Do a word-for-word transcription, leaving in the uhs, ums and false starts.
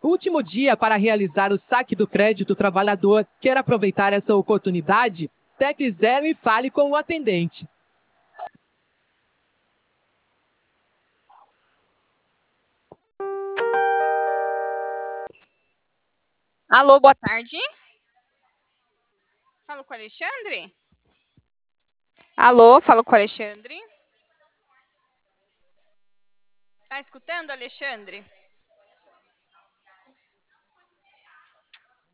último dia para realizar o saque do crédito trabalhador. Quer aproveitar essa oportunidade? Tecle zero e fale com o atendente. Alô, boa tarde. Falo com o Alexandre? Alô, falo com o Alexandre. Tá escutando, Alexandre?